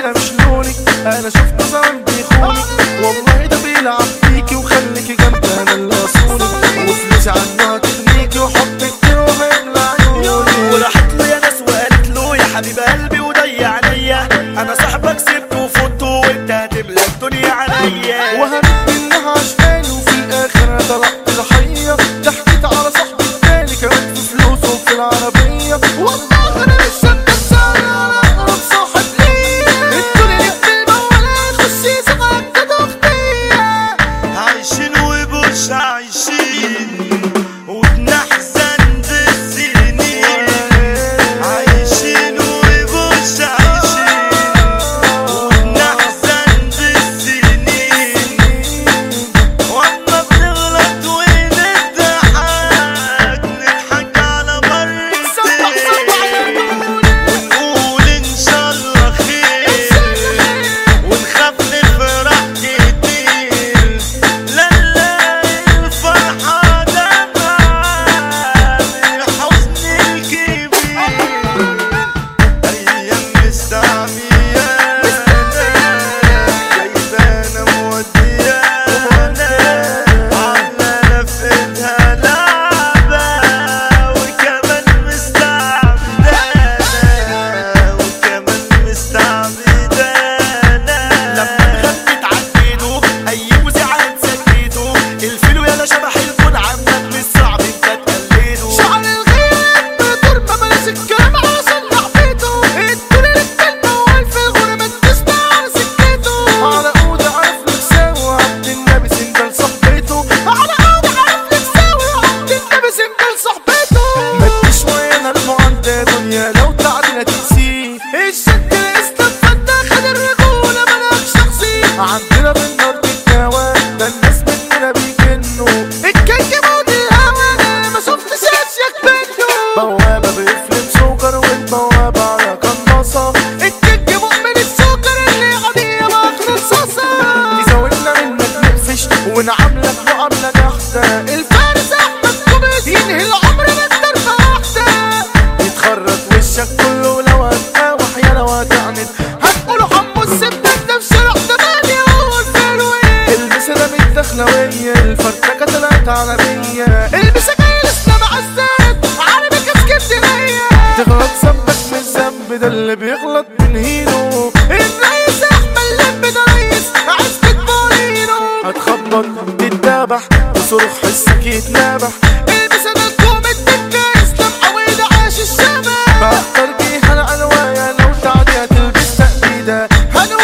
ده مش لونك، انا شفته زمان بيخونك، والله ده بيلعب بيكي وخليكي جنبي انا اللي اصونك، وفلوسي عنه هتغنيكي وحبك كتير وهيملى عيوني. وراحت له يا ناس وقالت له يا حبيب قلبي وضيع عليا، انا صاحبك سبته وفوته وانت هتملى الدنيا عليا، وهمت انها عشقاني وفي الاخر انا طلعت ضحيه، ضحكت على صاحبي التاني كمان في فلوسه وفي العربيه، والله انا لسه مكسر على اقرب صاحب ليا، الدنيا ليك بالمولى خشي صغرك تضغطيه، عايشين ومش عايشين وبنحزن بالسنين، عايشين ومش عايشين وبنحزن بالسنين، واما بنغلط ونضحك نضحك على مرتين، ونقول ان شاء الله خير ونخاف نفرح كتير، لا نلاقي الفرحة دمعة من الحزن الكبير، أيام مستعميانا جايبانا موديانا عاملة لفتها لعبة، وكمان مستعبدانا وكمان مستعبدانا، لما نغني تعدينه أي وزع هنسكته، الفيلو يالا شبح الكون عمك مش صعب انت تقلده، شعر الغياب بطول ما بلاش الكلام على صنع بيته، الدنيا لك كلمة والف الغربة تستعر سكته، على قود عارف لك ساوي عبد النبي سندل صاحبته، على قود عارف لك ساوي عبد النبي سندل صاحبته، مد شوية المعدة دنيا لو تعدينا تنسيه، الشد الاسلام فانت خد الرجولة ملاك شخصي، عندنا بالنار الجواد ده الناس مننا بيجنوا، الكيك موت الهوا انا ما شفتش اشيك منه، بوابة بيفلم سكر والبوابة على قناصة، الكيك مؤمن السكر اللي قضية باخد رصاصة، يزودنا منك نقفش ونعاملك معاملة جحدة، الفارس احمد كوبيس ينهي العمر من ضربة واحدة، يتخرج وشك كله لو هتقاوح يا لو هتعند، هتقولوا حمو السبتة ده في شارع 8 وهو الفيروين، المسا من الدخلوية الفرتكة طلعت عالمية، المسا جاي الاسلام عزات عربي كاسكندرية، تغلط ذنبك من الذنب ده اللي بيغلط من هينو، الرئيس احمد لب ده رئيس عزبة مورينو، هتخبط تتدابح وصرخ حسك يتنابح، المسا ده الكوم الدكة اسلام عويدة عاش الشباب، بختار جيها العنواية لو تعدي هتلبس تأبيدة،